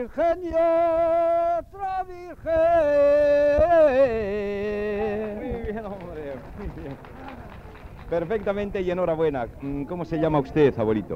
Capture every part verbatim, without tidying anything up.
Virgen y otra Virgen. Muy bien, hombre, muy bien. Perfectamente y enhorabuena. ¿Cómo se llama usted, abuelito?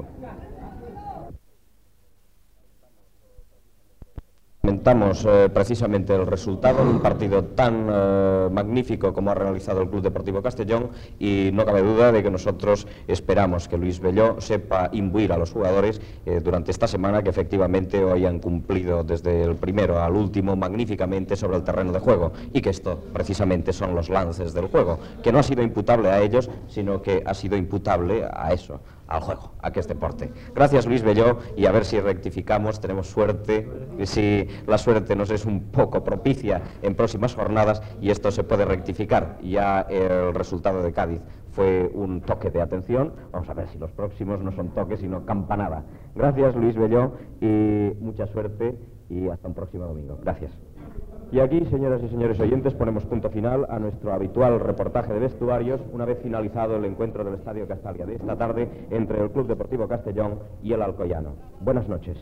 Lamentamos eh, precisamente el resultado en un partido tan eh, magnífico como ha realizado el Club Deportivo Castellón, y no cabe duda de que nosotros esperamos que Luis Belló sepa imbuir a los jugadores eh, durante esta semana, que efectivamente hoy han cumplido desde el primero al último magníficamente sobre el terreno de juego, y que esto precisamente son los lances del juego, que no ha sido imputable a ellos, sino que ha sido imputable a eso, al juego, a que es deporte. Gracias, Luis Belló, y a ver si rectificamos, tenemos suerte, y si la suerte nos es un poco propicia en próximas jornadas y esto se puede rectificar. Ya el resultado de Cádiz fue un toque de atención, vamos a ver si los próximos no son toques sino campanada. Gracias, Luis Belló, y mucha suerte y hasta un próximo domingo. Gracias. Y aquí, señoras y señores oyentes, ponemos punto final a nuestro habitual reportaje de vestuarios, una vez finalizado el encuentro del Estadio Castalia de esta tarde entre el Club Deportivo Castellón y el Alcoyano. Buenas noches.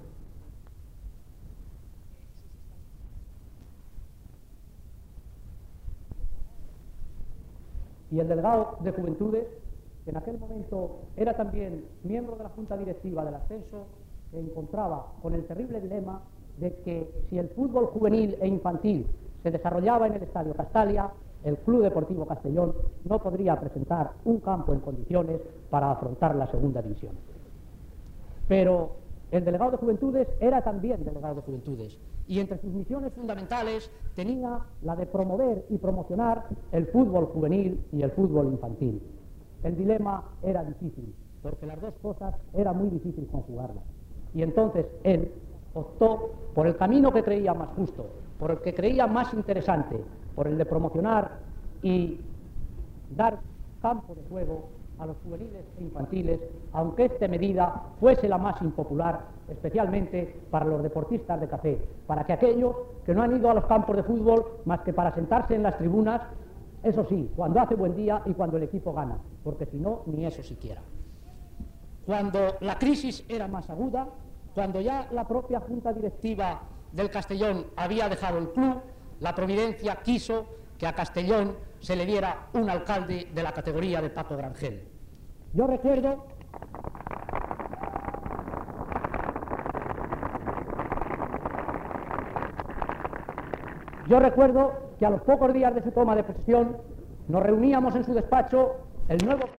Y el delegado de Juventudes, que en aquel momento era también miembro de la Junta Directiva del Ascenso, se encontraba con el terrible dilema de que si el fútbol juvenil e infantil se desarrollaba en el Estadio Castalia, el Club Deportivo Castellón no podría presentar un campo en condiciones para afrontar la segunda división. Pero el delegado de Juventudes era también delegado de Juventudes, y entre sus misiones fundamentales tenía la de promover y promocionar el fútbol juvenil y el fútbol infantil. El dilema era difícil, porque las dos cosas era muy difícil conjugarlas. Y entonces él optó por el camino que creía más justo, por el que creía más interesante, por el de promocionar y dar campo de juego a los juveniles e infantiles, aunque esta medida fuese la más impopular, especialmente para los deportistas de café, para que aquellos que no han ido a los campos de fútbol más que para sentarse en las tribunas, eso sí, cuando hace buen día y cuando el equipo gana, porque si no, ni eso siquiera. Cuando la crisis era más aguda, cuando ya la propia Junta Directiva del Castellón había dejado el club, la Providencia quiso que a Castellón se le diera un alcalde de la categoría de Paco Grangel. Yo recuerdo Yo recuerdo que a los pocos días de su toma de posesión nos reuníamos en su despacho el nuevo